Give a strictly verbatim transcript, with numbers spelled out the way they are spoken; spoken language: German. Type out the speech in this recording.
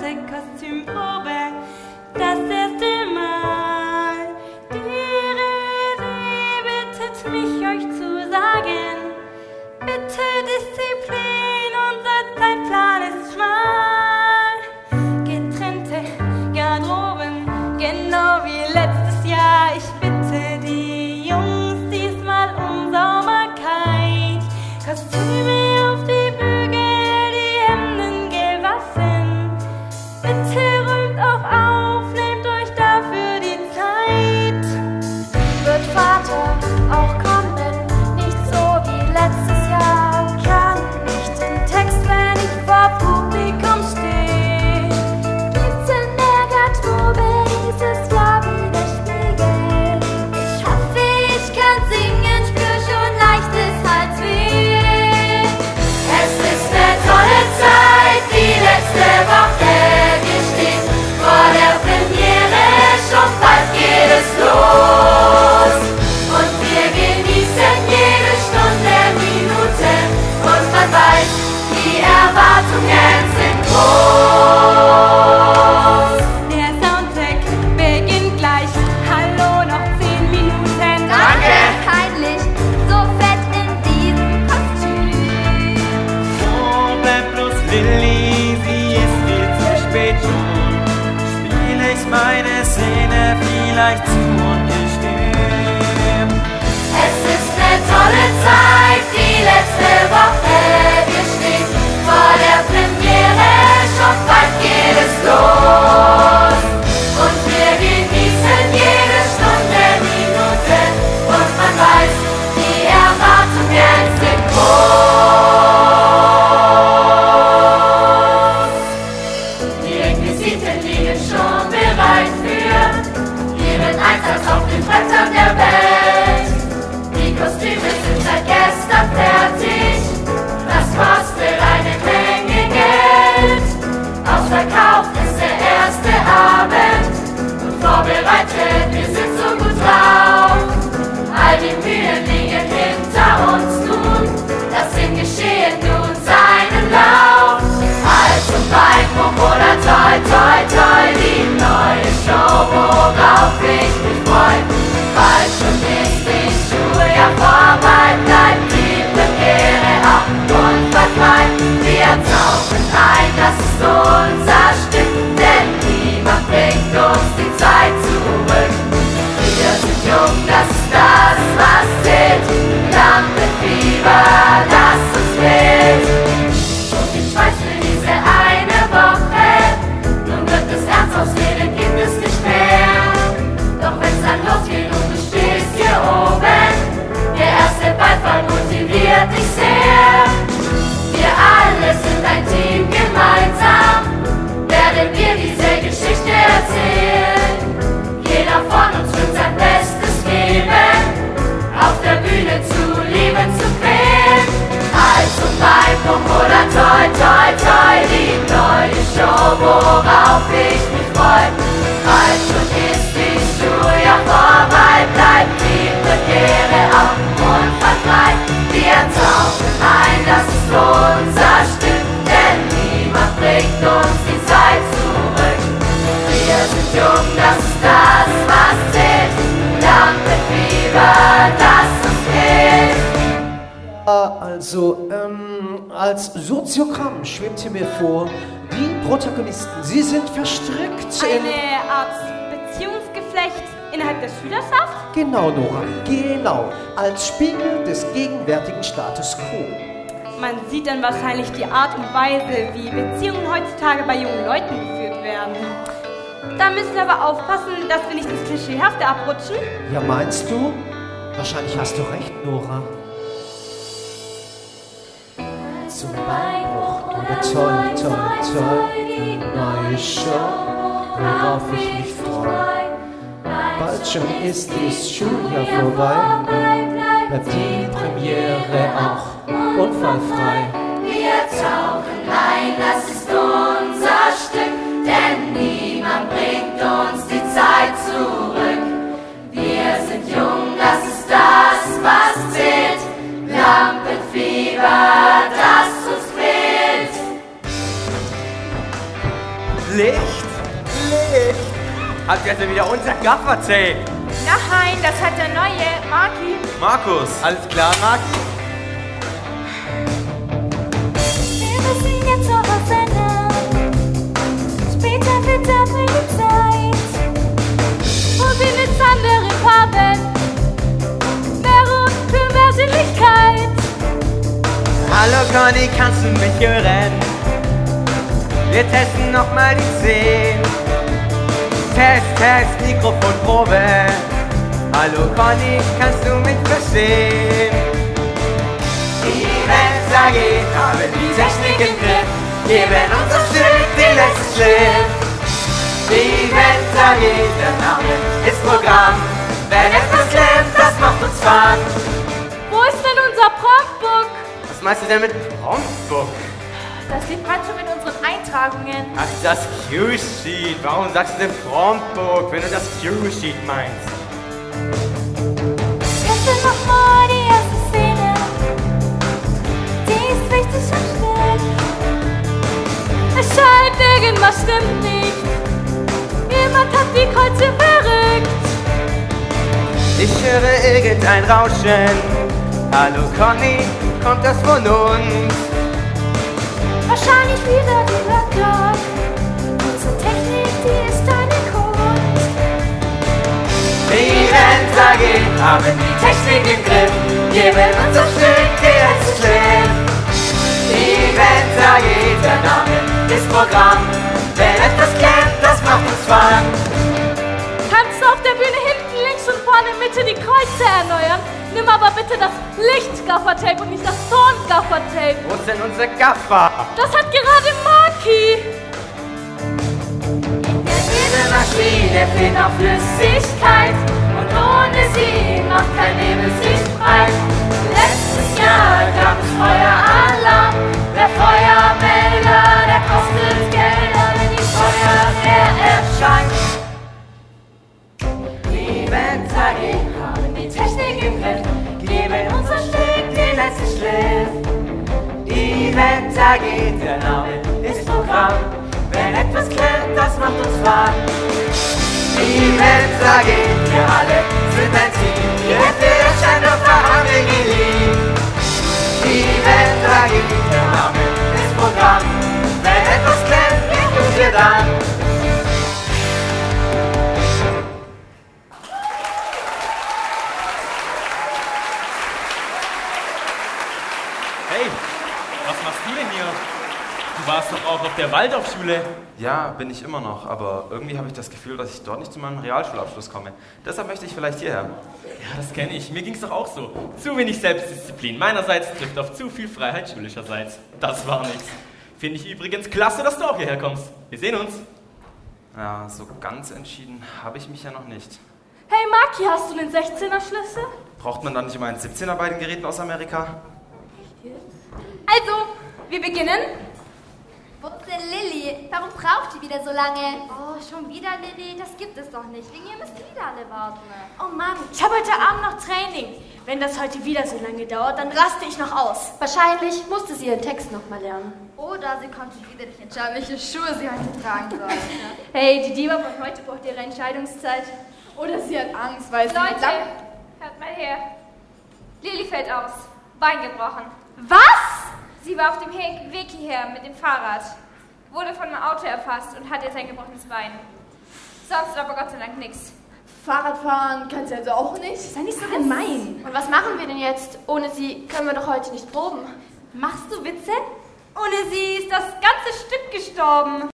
erste Kostümprobe, das erste Mal. Die Regie bittet mich, euch zu sagen, bitte Disziplin, unser Zeitplan ist schmal. Getrennte Garderoben, genau wie letztes Jahr. Ich bitte die Jungs diesmal um Sauberkeit. Kostüme auf die Bügel, die Hemden gewaschen. Bitte räumt auch auf, nehmt euch dafür die Zeit. Wird Vater auch kommen, nicht so wie letztes Jahr. Kann nicht den Text, wenn ich vor Publikum stehe. Gibt's in der Garderobe dieses Jahr wieder Spiegel? Ich hoffe, ich kann singen, spür schon leichtes Halsweh. Es ist eine tolle Zeit, die letzte Woche. Wir stehen vor der Premiere, schon bald geht es los. Und wir genießen jede Stunde, Minute. Und man weiß, die Erwartungen sind groß. Der Soundcheck beginnt gleich. Hallo, noch zehn Minuten. Danke. Peinlich, so fett in diesem Kostüm. Oh, bleib bloß Lilly, sie ist viel zu spät schon. Spiel ich meine Szene vielleicht zu und ich stehe. Es ist eine tolle Zeit, die letzte Woche. Wir stehen vor der Premiere, schon bald geht es los. Und wir genießen jede Stunde, Minute. Und man weiß, die Erwartungen sind groß. Die Requisiten liegen schon bereit für ihren Einsatz auf den Brettern der Welt. Die Kostüme sind seit gestern fertig, das kostet eine Menge Geld. Ausverkauft ist der erste Abend und vorbereitet, wir sind so gut drauf. All die Mühen liegen hinter uns nun, lass dem Geschehen nun seinen Lauf. Also Beinbruch oder toi toi toi, die neue Show, worauf ich mich freu. Bald schon ist die Schuljahr vorbei, bleibt die Premiere auch unfallfrei. Wir tauchen ein, das ist unser Stück, denn niemand bringt uns die Zeit zurück. Wir sind jung, das ist das, was zählt. Lampenfieber, das uns fehlt. Und ich weiß für diese eine Woche, nun wird es ernst, ausreden gibt es nicht mehr. Doch wenn's dann losgeht und du stehst hier oben, der erste Beifall motiviert dich sehr. Wir alle sind ein Team, gemeinsam werden wir diese Geschichte erzählen. Jeder von uns wird sein Bestes geben, auf der Bühne zu lieben, zu quälen. Also Beinbruch oder toi toi toi, die neue Show, worauf ich mich freu. Bald schon ist die Schuljahr vorbei, bleibt die Premiere auch unfallfrei. Wir tauchen ein, das ist unser Stück, denn niemand bringt uns die Zeit zurück. Wir sind jung, das ist das, was zählt. Lampenfieber, das uns fehlt. Also, ähm, als Soziogramm schwebte mir vor, die Protagonisten, sie sind verstrickt in... Eine Art Beziehungsgeflecht innerhalb der Schülerschaft? Genau, Nora, genau. Als Spiegel des gegenwärtigen Status quo. Man sieht dann wahrscheinlich die Art und Weise, wie Beziehungen heutzutage bei jungen Leuten geführt werden. Da müssen wir aber aufpassen, dass wir nicht ins Klischeehafte abrutschen. Ja, meinst du? Wahrscheinlich hast du recht, Nora. Zum Beinbruch oder toll, toll, toll, die neue Show, worauf ich mich freue. Bald schon ist das Schuljahr vorbei, bleibt die Premiere auch unfallfrei. Wir tauchen ein, das ist unser Stück, denn niemand bringt uns die Zeit zurück. Wir sind jung, das ist das, was zählt. Lampenfieber, das uns quält. Licht? Licht? Habt ihr also wieder unser Gaffer-Tape? Nein, das hat der neue Marki. Markus. Alles klar, Marki? Wir müssen jetzt noch was ändern. Später wird dafür die Zeit. Und wir mit anderen Farben. Mehr Ruhe für mehr Sinnlichkeit. Hallo Conny, kannst du mich hören? Wir testen nochmal die zehn. Test, Test, Mikrofonprobe. Hallo Conny, kannst du mich verstehen? Event A G haben die Technik im Griff, geben unser Stück den letzten Schliff. Event A G, der Name ist Programm. Wenn etwas klemmt, das macht uns Fun. Wo ist denn unser Promptbook? Was meinst du denn mit Promptbook? Das liegt gerade schon in unseren Eintragungen. Ach, das Cue-Sheet. Warum sagst du denn Promptbook, wenn du das Cue-Sheet meinst? Teste nochmal die erste Szene. Die ist wichtig am Stück. Es scheint, irgendwas stimmt nicht. Jemand hat die Kreuze verrückt. Ich höre irgendein Rauschen. Hallo Conny, kommt das von uns? Wahrscheinlich wieder die Block. Unsere Technik, die ist eine Kunst. Event A G haben die Technik im Griff, geben unser Stück den letzten Schliff. Event A G, der Name ist Programm. Wenn etwas klemmt, das macht uns Fun. Kannst du auf der Bühne hinten, links und vorne in Mitte die Kreuze erneuern? Nimm aber bitte das Licht-Gaffer-Tape und nicht das Ton-Gaffer-Tape. Wo ist denn unser Gaffer? Das hat gerade Marki. Jede Maschine fehlt noch Flüssigkeit und ohne sie macht kein Nebel sich breit. Letztes Jahr gab es Feueralarm. Der Feuermelder, der kostet Gelder, wenn die Feuerwehr erscheint. Event A G haben die Technik im Griff, geben unser Stück den letzten Schliff. Event A G, der Name ist Programm. Wenn etwas klemmt, das macht uns Fun. Event A G, wir alle sind ein Team. Wir hätten das Scheinwerfer haben wir geliebt. Event A G, der Name ist Programm. Wenn etwas klemmt, tun wir dann. Hey, was machst du denn hier? Du warst doch auch auf der Waldorfschule. Ja, bin ich immer noch, aber irgendwie habe ich das Gefühl, dass ich dort nicht zu meinem Realschulabschluss komme. Deshalb möchte ich vielleicht hierher. Ja, das kenne ich. Mir ging's doch auch so. Zu wenig Selbstdisziplin meinerseits trifft auf zu viel Freiheit schulischerseits. Das war nix. Finde ich übrigens klasse, dass du auch hierher kommst. Wir sehen uns. Ja, so ganz entschieden habe ich mich ja noch nicht. Hey Marki, hast du den sechzehner Schlüssel? Braucht man dann nicht immer einen siebzehner bei den Geräten aus Amerika? Also, wir beginnen. Wo ist denn Lilly? Warum braucht die wieder so lange? Oh, schon wieder Lilly? Das gibt es doch nicht. Wegen ihr müssen wieder alle warten. Oh Mann, ich habe heute Abend noch Training. Wenn das heute wieder so lange dauert, dann raste ich noch aus. Wahrscheinlich musste sie ihren Text nochmal lernen. Oder sie konnte sich wieder nicht entscheiden, welche Schuhe sie heute tragen soll. Hey, die Diva von heute braucht ihre Entscheidungszeit. Oder sie hat Angst, weil sie Leute, lang... hört mal her. Lilly fällt aus. Bein gebrochen. Was? Sie war auf dem He- Weg hierher mit dem Fahrrad. Wurde von einem Auto erfasst und hat jetzt ein gebrochenes Bein. Sonst aber Gott sei Dank nichts. Fahrradfahren kann sie also auch nicht. Sei nicht so gemein. Und was machen wir denn jetzt? Ohne sie können wir doch heute nicht proben. Machst du Witze? Ohne sie ist das ganze Stück gestorben.